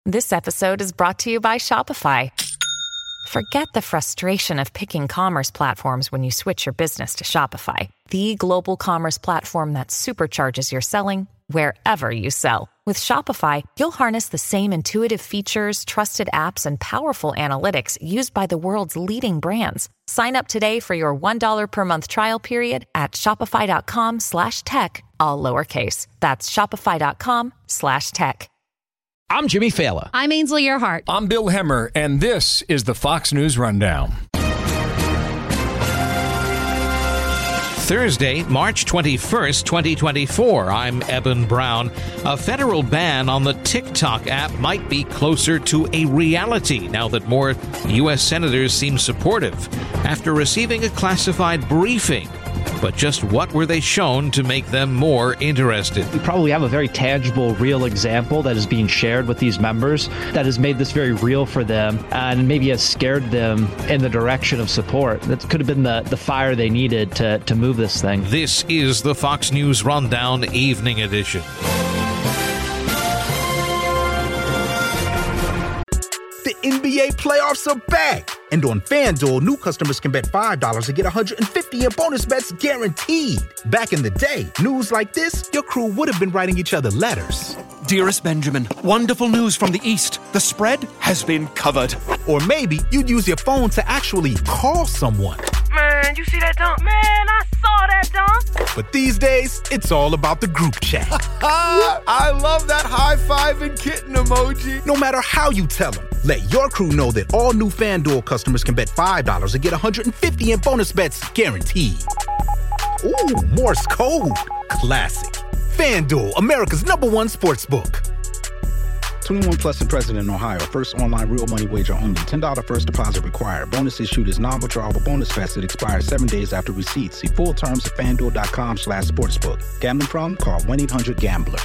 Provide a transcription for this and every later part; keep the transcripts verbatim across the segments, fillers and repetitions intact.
This episode is brought to you by Shopify. Forget the frustration of picking commerce platforms when you switch your business to Shopify, the global commerce platform that supercharges your selling wherever you sell. With Shopify, you'll harness the same intuitive features, trusted apps, and powerful analytics used by the world's leading brands. Sign up today for your one dollar per month trial period at shopify.com slash tech, all lowercase. That's shopify.com slash tech. I'm Jimmy Fallon. I'm Ainsley Earhart. I'm Bill Hemmer, and this is the Fox News Rundown. Thursday, March twenty-first, twenty twenty-four. I'm Eben Brown. A federal ban on the TikTok app might be closer to a reality now that more U S senators seem supportive after receiving a classified briefing. But just what were they shown to make them more interested? We probably have a very tangible, real example that is being shared with these members that has made this very real for them and maybe has scared them in the direction of support. That could have been the, the fire they needed to, to move this thing. This is the Fox News Rundown Evening Edition. The N B A playoffs are back. And on FanDuel, new customers can bet five dollars and get one hundred fifty dollars in bonus bets guaranteed. Back in the day, news like this, your crew would have been writing each other letters. Dearest Benjamin, wonderful news from the East. The spread has been covered. Or maybe you'd use your phone to actually call someone. Man, you see that dunk? Man, I saw that dunk. But these days, it's all about the group chat. I love that high-five and kitten emoji. No matter how you tell them, let your crew know that all new FanDuel customers can bet five dollars and get one hundred fifty dollars in bonus bets guaranteed. Ooh, Morse code. Classic. FanDuel, America's number one sportsbook. twenty-one plus and present in Ohio. First online real money wager only. ten dollars first deposit required. Bonus issued is non-withdrawable bonus vest that expires seven days after receipt. See full terms at FanDuel.com slash sportsbook. Gambling problem? Call one eight hundred gambler.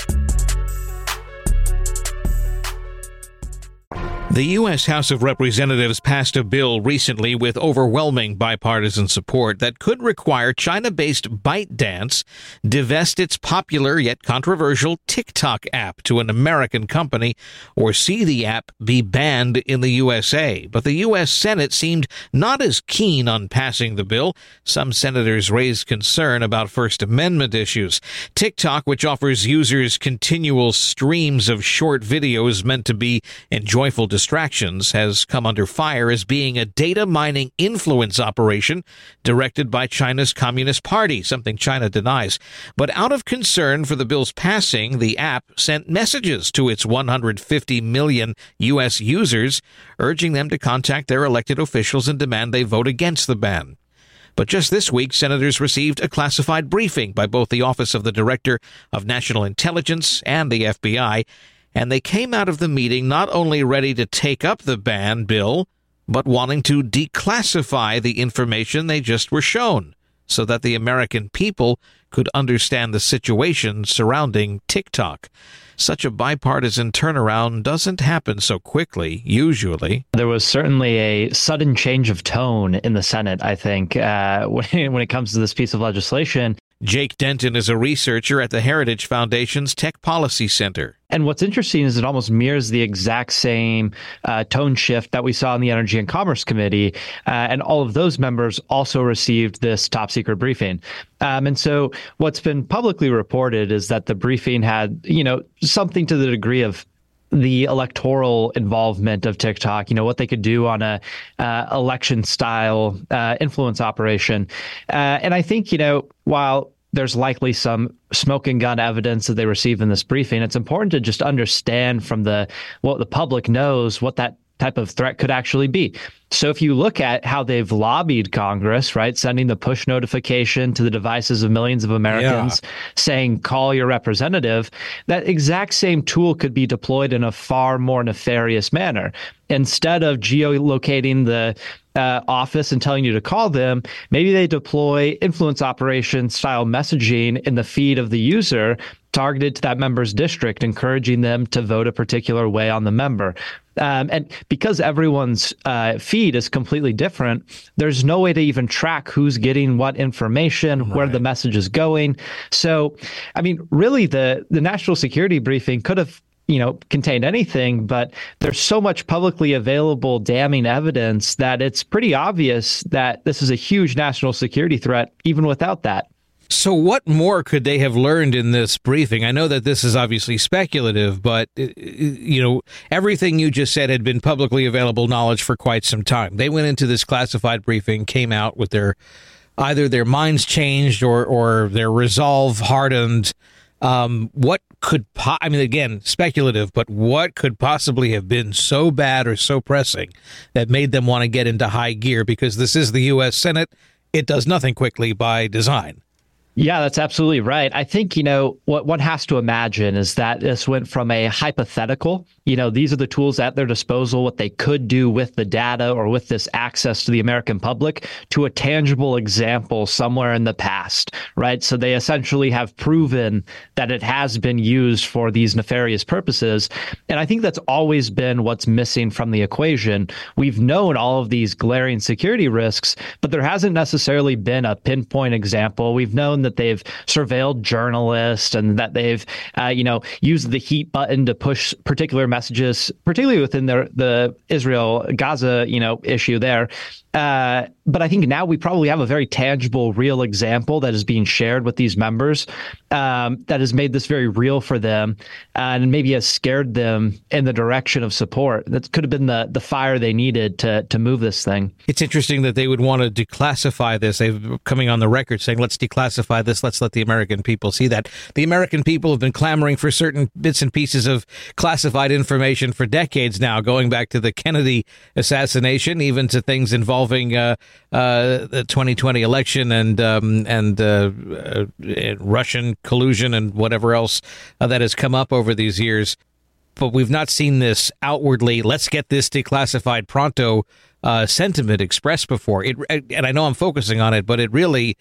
The U S House of Representatives passed a bill recently with overwhelming bipartisan support that could require China-based ByteDance divest its popular yet controversial TikTok app to an American company or see the app be banned in the U S A. But the U S Senate seemed not as keen on passing the bill. Some senators raised concern about First Amendment issues. TikTok, which offers users continual streams of short videos meant to be enjoyable distractions, has come under fire as being a data mining influence operation directed by China's Communist Party, something China denies. But out of concern for the bill's passing, the app sent messages to its one hundred fifty million U S users, urging them to contact their elected officials and demand they vote against the ban. But just this week, senators received a classified briefing by both the Office of the Director of National Intelligence and the F B I, and they came out of the meeting not only ready to take up the ban bill, but wanting to declassify the information they just were shown so that the American people could understand the situation surrounding TikTok. Such a bipartisan turnaround doesn't happen so quickly, usually. There was certainly a sudden change of tone in the Senate, I think, uh, when, when it comes to this piece of legislation. Jake Denton is a researcher at the Heritage Foundation's Tech Policy Center. And what's interesting is it almost mirrors the exact same uh, tone shift that we saw in the Energy and Commerce Committee. Uh, and all of those members also received this top secret briefing. Um, and so what's been publicly reported is that the briefing had, you know, something to the degree of the electoral involvement of TikTok, you know, what they could do on a uh, election style uh, influence operation. Uh, and I think, you know, while there's likely some smoking gun evidence that they receive in this briefing, it's important to just understand from the what the public knows what that type of threat could actually be. So if you look at how they've lobbied Congress, right, sending the push notification to the devices of millions of Americans, yeah. saying, call your representative, that exact same tool could be deployed in a far more nefarious manner. Instead of geolocating the uh, office and telling you to call them, maybe they deploy influence operation style messaging in the feed of the user targeted to that member's district, encouraging them to vote a particular way on the member. Um, and because everyone's uh, feed is completely different, there's no way to even track who's getting what information, right. where the message is going. So, I mean, really, the, the national security briefing could have you know, contained anything, but there's so much publicly available damning evidence that it's pretty obvious that this is a huge national security threat, even without that. So what more could they have learned in this briefing? I know that this is obviously speculative, but, you know, everything you just said had been publicly available knowledge for quite some time. They went into this classified briefing, came out with their either their minds changed or, or their resolve hardened. Um, what could, po- I mean, again, speculative, but what could possibly have been so bad or so pressing that made them want to get into high gear? Because this is the U S Senate. It does nothing quickly by design. Yeah, that's absolutely right. I think, you know, what one has to imagine is that this went from a hypothetical, you know, these are the tools at their disposal, what they could do with the data or with this access to the American public, to a tangible example somewhere in the past, right? So they essentially have proven that it has been used for these nefarious purposes. And I think that's always been what's missing from the equation. We've known all of these glaring security risks, but there hasn't necessarily been a pinpoint example. We've known that they've surveilled journalists and that they've, uh, you know, used the heat button to push particular messages, particularly within the the Israel-Gaza, you know, issue there. Uh, but I think now we probably have a very tangible, real example that is being shared with these members um, that has made this very real for them and maybe has scared them in the direction of support. That could have been the the fire they needed to to move this thing. It's interesting that they would want to declassify this. They've coming on the record saying, let's declassify this. Let's let the American people see that. The American people have been clamoring for certain bits and pieces of classified information for decades now, going back to the Kennedy assassination, even to things involving Involving uh, uh, the twenty twenty election and um, and uh, uh, Russian collusion and whatever else uh, that has come up over these years. But we've not seen this outwardly, let's get this declassified pronto uh, sentiment expressed before. It, and I know I'm focusing on it, but it really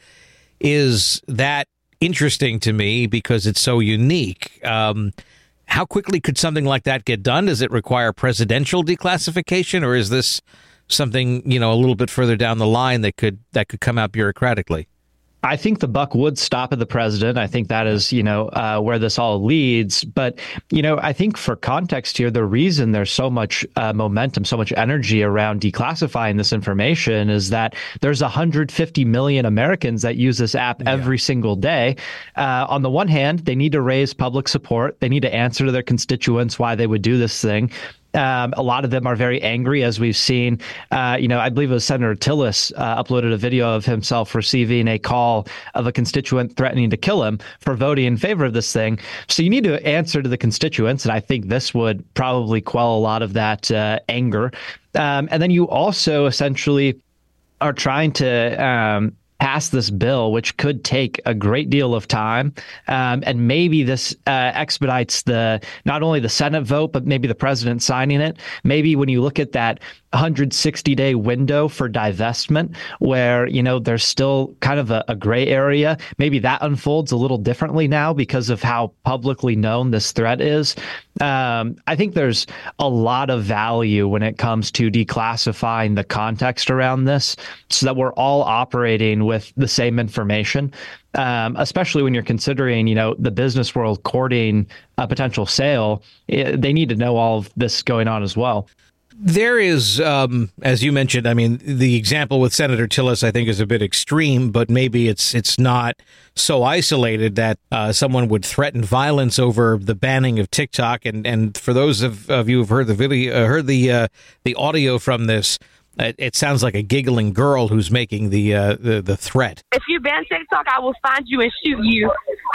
is that interesting to me because it's so unique. Um, how quickly could something like that get done? Does it require presidential declassification, or is this something, you know, a little bit further down the line that could that could come out bureaucratically? I think the buck would stop at the president. I think that is, you know, uh, where this all leads. But, you know, I think for context here, the reason there's so much uh, momentum, so much energy around declassifying this information is that there's one hundred fifty million Americans that use this app yeah. every single day. Uh, on the one hand, they need to raise public support. They need to answer to their constituents why they would do this thing. Um, a lot of them are very angry, as we've seen. Uh, you know, I believe it was Senator Tillis uh, uploaded a video of himself receiving a call of a constituent threatening to kill him for voting in favor of this thing. So you need to answer to the constituents, and I think this would probably quell a lot of that uh, anger. Um, and then you also essentially are trying to um, pass this bill, which could take a great deal of time. Um, and maybe this uh, expedites the not only the Senate vote, but maybe the president signing it. Maybe when you look at that one hundred sixty day window for divestment, where, you know, there's still kind of a, a gray area, maybe that unfolds a little differently now because of how publicly known this threat is. Um, I think there's a lot of value when it comes to declassifying the context around this so that we're all operating with the same information, um, especially when you're considering, you know, the business world courting a potential sale. It, they need to know all of this going on as well. There is, um, as you mentioned, I mean, the example with Senator Tillis, I think, is a bit extreme, but maybe it's it's not so isolated that uh, someone would threaten violence over the banning of TikTok. And, and for those of, of you who've heard the video, uh, heard the uh, the audio from this, it, it sounds like a giggling girl who's making the, uh, the the threat. If you ban TikTok, I will find you and shoot you.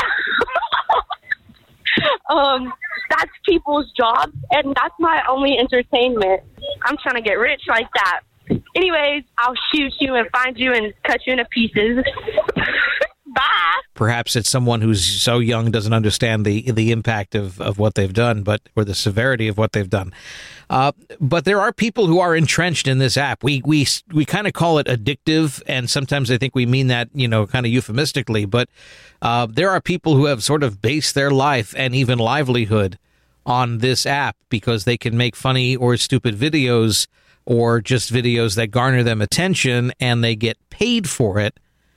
um, that's people's jobs, and that's my only entertainment. I'm trying to get rich like that. Anyways, I'll shoot you and find you and cut you into pieces. Bye. Perhaps it's someone who's so young doesn't understand the the impact of, of what they've done, but or the severity of what they've done. Uh, but there are people who are entrenched in this app. We we we kind of call it addictive, and sometimes I think we mean that, you know, kind of euphemistically. But uh, there are people who have sort of based their life and even livelihood on this app because they can make funny or stupid videos or just videos that garner them attention, and they get paid for it.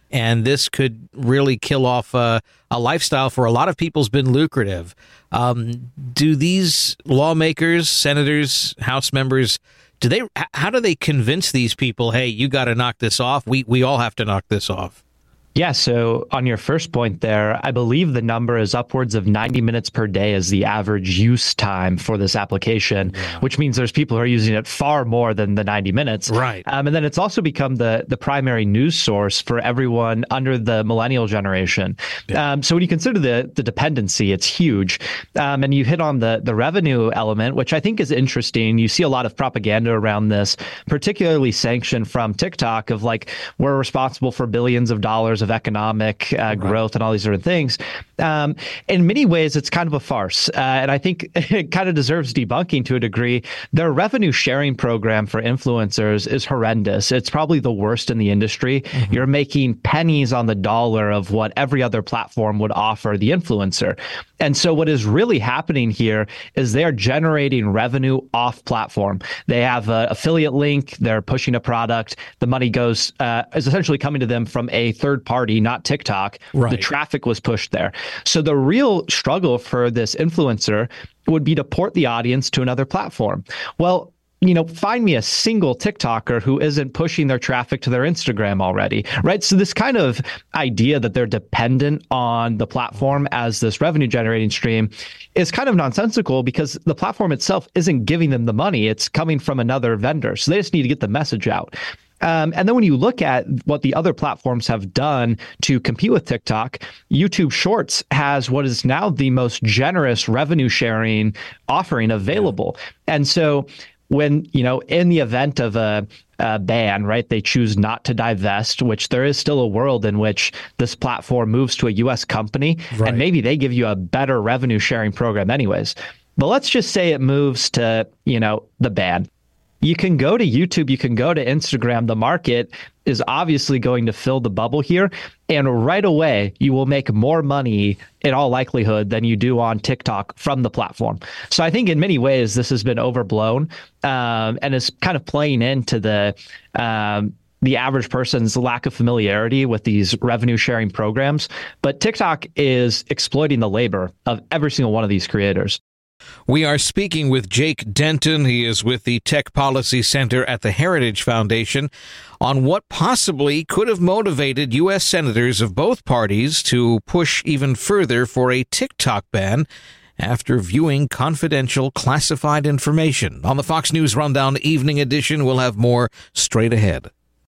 And this could really kill off uh, a lifestyle for a lot of people has been lucrative. Um, do these lawmakers, senators, House members, do they? How do they convince these people, hey, you got to knock this off? We we all have to knock this off. Yeah, so on your first point there, I believe the number is upwards of ninety minutes per day is the average use time for this application, yeah. which means there's people who are using it far more than the ninety minutes. Right. Um, and then it's also become the the primary news source for everyone under the millennial generation. Yeah. Um, so when you consider the the dependency, it's huge. Um, and you hit on the the revenue element, which I think is interesting. You see a lot of propaganda around this, particularly sanctioned from TikTok of like, we're responsible for billions of dollars of of economic uh, right. growth and all these different things. Um, in many ways, it's kind of a farce. Uh, and I think it kind of deserves debunking to a degree. Their revenue sharing program for influencers is horrendous. It's probably the worst in the industry. Mm-hmm. You're making pennies on the dollar of what every other platform would offer the influencer. And so what is really happening here is they're generating revenue off platform. They have an affiliate link. They're pushing a product. The money goes uh, is essentially coming to them from a third party, not TikTok. Right. The traffic was pushed there. So the real struggle for this influencer would be to port the audience to another platform. Well, you know, find me a single TikToker who isn't pushing their traffic to their Instagram already, right? So this kind of idea that they're dependent on the platform as this revenue generating stream is kind of nonsensical because the platform itself isn't giving them the money. It's coming from another vendor. So they just need to get the message out. Um, and then when you look at what the other platforms have done to compete with TikTok, YouTube Shorts has what is now the most generous revenue sharing offering available. Yeah. And so when, you know, in the event of a, a ban, right, they choose not to divest, which there is still a world in which this platform moves to a U S company, right. and maybe they give you a better revenue sharing program anyways. But let's just say it moves to, you know, the ban. You can go to YouTube, you can go to Instagram. The market is obviously going to fill the bubble here. And right away, you will make more money in all likelihood than you do on TikTok from the platform. So I think in many ways, this has been overblown um, and is kind of playing into the um, the average person's lack of familiarity with these revenue sharing programs. But TikTok is exploiting the labor of every single one of these creators. We are speaking with Jake Denton. He is with the Tech Policy Center at the Heritage Foundation on what possibly could have motivated U S senators of both parties to push even further for a TikTok ban after viewing confidential classified information. On the Fox News Rundown Evening Edition, we'll have more straight ahead.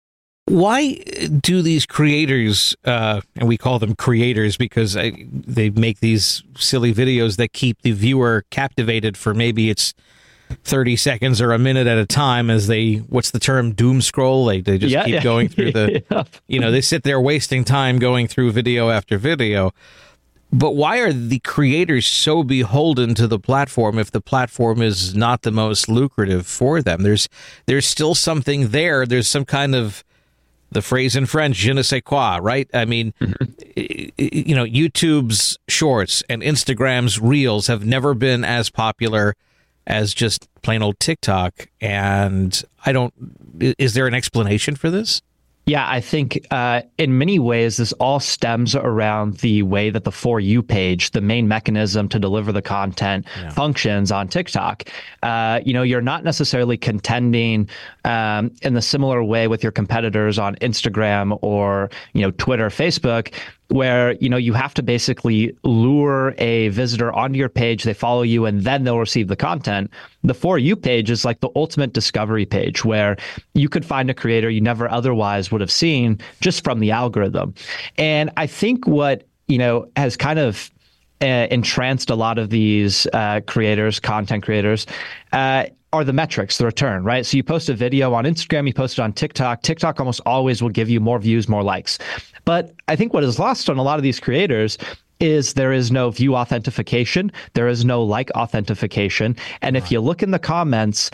Why do these creators, uh, and we call them creators because I, they make these silly videos that keep the viewer captivated for maybe it's thirty seconds or a minute at a time as they, what's the term, doom scroll? They, they just yeah, keep yeah. going through the, yeah. you know, they sit there wasting time going through video after video. But why are the creators so beholden to the platform if the platform is not the most lucrative for them? There's, there's still something there. There's some kind of, the phrase in French, je ne sais quoi, right? I mean, mm-hmm. you know, YouTube's Shorts and Instagram's Reels have never been as popular as just plain old TikTok. And I don't, is there an explanation for this? Yeah, I think uh, in many ways, this all stems around the way that the For You page, the main mechanism to deliver the content, yeah. functions on TikTok. Uh, you know, you're not necessarily contending um, in the similar way with your competitors on Instagram or, you know, Twitter, Facebook, where, you know, you have to basically lure a visitor onto your page, they follow you, and then they'll receive the content. The For You page is like the ultimate discovery page where you could find a creator you never otherwise would have seen just from the algorithm. And I think what, you know, has kind of uh, entranced a lot of these uh, creators, content creators, uh, are the metrics, the return, right? So you post a video on Instagram, you post it on TikTok. TikTok almost always will give you more views, more likes. But I think what is lost on a lot of these creators is there is no view authentication. There is no like authentication. And if you look in the comments,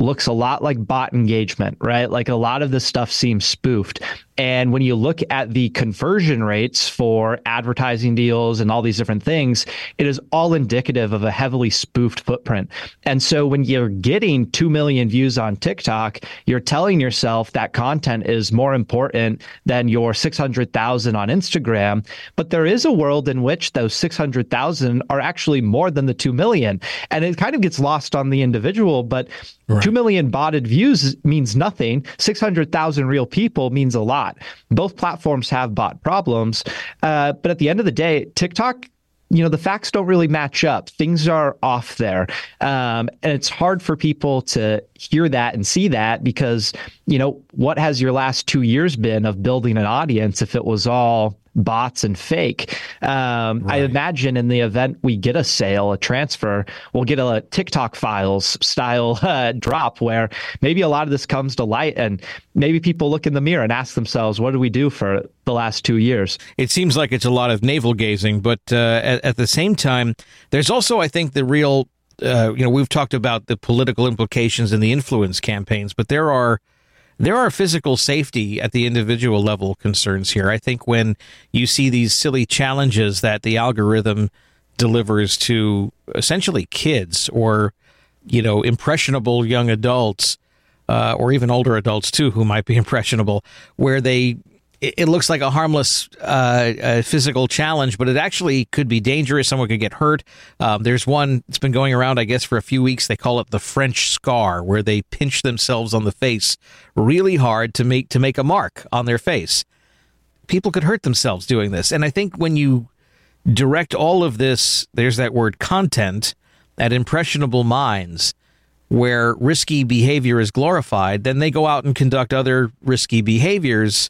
looks a lot like bot engagement, right? Like a lot of this stuff seems spoofed. And when you look at the conversion rates for advertising deals and all these different things, it is all indicative of a heavily spoofed footprint. And so when you're getting two million views on TikTok, you're telling yourself that content is more important than your six hundred thousand on Instagram. But there is a world in which those six hundred thousand are actually more than the two million. And it kind of gets lost on the individual, but right. two million botted views means nothing. six hundred thousand real people means a lot. Both platforms have bot problems. Uh, but at the end of the day, TikTok, you know, the facts don't really match up. Things are off there. Um, and it's hard for people to hear that and see that because, you know, what has your last two years been of building an audience if it was all bots and fake? Um, right. I imagine in the event we get a sale, a transfer, we'll get a TikTok files style uh, drop where maybe a lot of this comes to light and maybe people look in the mirror and ask themselves, what did we do for the last two years? It seems like it's a lot of navel gazing, but uh, at, at the same time, there's also, I think, the real, uh, you know, we've talked about the political implications and the influence campaigns, but there are There are physical safety at the individual level concerns here. I think when you see these silly challenges that the algorithm delivers to essentially kids or, you know, impressionable young adults, uh, or even older adults, too, who might be impressionable, where they it looks like a harmless uh, uh, physical challenge, but it actually could be dangerous. Someone could get hurt. Um, there's one that's been going around, I guess, for a few weeks. They call it the French scar, where they pinch themselves on the face really hard to make to make a mark on their face. People could hurt themselves doing this. And I think when you direct all of this, there's that word content, at impressionable minds, where risky behavior is glorified, then they go out and conduct other risky behaviors,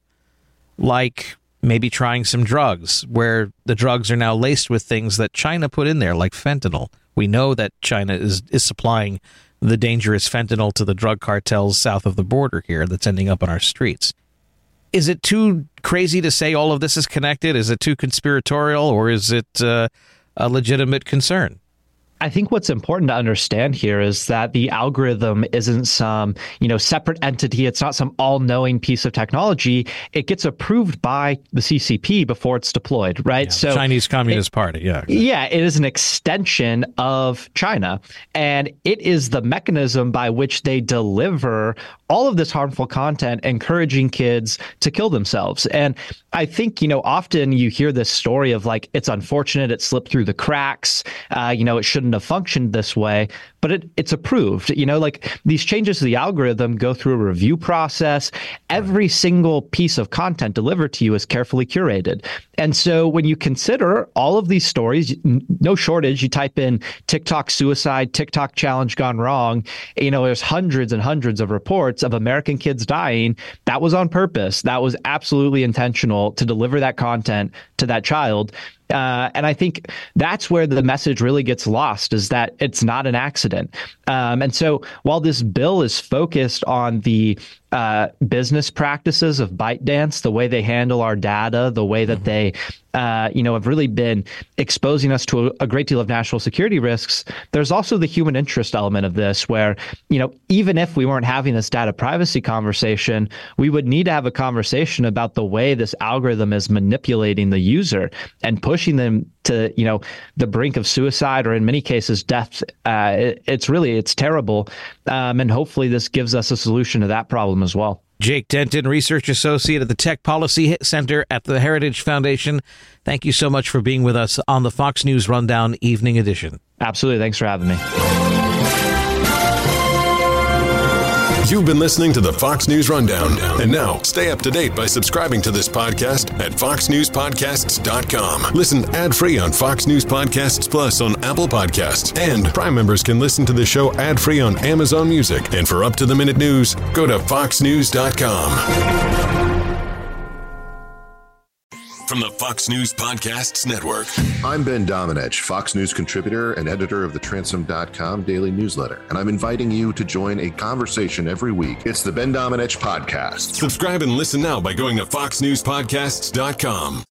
like maybe trying some drugs, where the drugs are now laced with things that China put in there, like fentanyl. We know that China is, is supplying the dangerous fentanyl to the drug cartels south of the border here that's ending up on our streets. Is it too crazy to say all of this is connected? Is it too conspiratorial, or is it uh, a legitimate concern? I think what's important to understand here is that the algorithm isn't some, you know, separate entity. It's not some all-knowing piece of technology. It gets approved by the C C P before it's deployed, right? Yeah, so Chinese Communist it, Party, yeah. Exactly. Yeah, it is an extension of China, and it is the mechanism by which they deliver all of this harmful content, encouraging kids to kill themselves. And I think, you know, often you hear this story of like, it's unfortunate it slipped through the cracks. Uh, you know, it shouldn't have functioned this way, but it, it's approved. You know, like these changes to the algorithm go through a review process. Every single piece of content delivered to you is carefully curated. And so when you consider all of these stories, no shortage, you type in TikTok suicide, TikTok challenge gone wrong, you know, there's hundreds and hundreds of reports of American kids dying. That was on purpose. That was absolutely intentional to deliver that content to that child. Uh, and I think that's where the message really gets lost, is that it's not an accident. Um, and so while this bill is focused on the uh, business practices of ByteDance, the way they handle our data, the way that mm-hmm. they uh, you know, have really been exposing us to a, a great deal of national security risks, there's also the human interest element of this where, you know, even if we weren't having this data privacy conversation, we would need to have a conversation about the way this algorithm is manipulating the user and pushing them to, you know, the brink of suicide or in many cases death. Uh, it, it's really, it's terrible. Um, and hopefully this gives us a solution to that problem as well. Jake Denton, Research Associate at the Tech Policy Center at the Heritage Foundation. Thank you so much for being with us on the Fox News Rundown Evening Edition. Absolutely. Thanks for having me. You've been listening to the Fox News Rundown. And now, stay up to date by subscribing to this podcast at fox news podcasts dot com. Listen ad-free on Fox News Podcasts Plus on Apple Podcasts. And Prime members can listen to the show ad-free on Amazon Music. And for up-to-the-minute news, go to fox news dot com. From the Fox News Podcasts Network. I'm Ben Domenech, Fox News contributor and editor of the Transom dot com daily newsletter, and I'm inviting you to join a conversation every week. It's the Ben Domenech Podcast. Subscribe and listen now by going to fox news podcasts dot com.